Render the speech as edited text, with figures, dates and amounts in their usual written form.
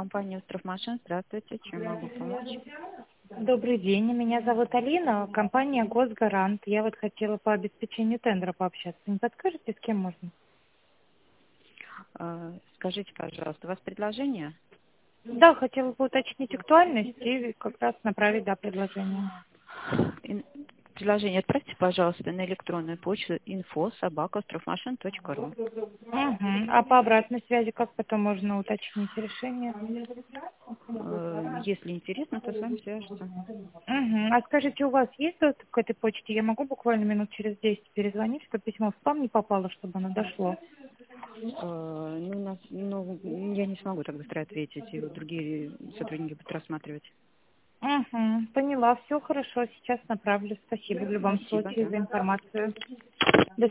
компания «Остров Машин». Здравствуйте, чем могу помочь? Добрый день, меня зовут Алина, компания «Госгарант». Я вот хотела по обеспечению тендера пообщаться. Не подскажете, с кем можно? Скажите, пожалуйста, у вас предложение? Да, хотела бы уточнить актуальность и как раз направить, да, предложение. Предложение отправьте, пожалуйста, на электронную почту info@ostrovmashin.ru. Угу. А по обратной связи как потом можно уточнить решение? Если интересно, то с вами свяжутся. Угу. А скажите, у вас есть доступ к этой почте? Я могу буквально минут через 10 перезвонить, чтобы письмо в спам не попало, чтобы оно дошло? Я не смогу так быстро ответить, и другие сотрудники будут рассматривать. Угу. Поняла, все хорошо, сейчас направлю. Спасибо в любом Спасибо, случае да. за информацию. До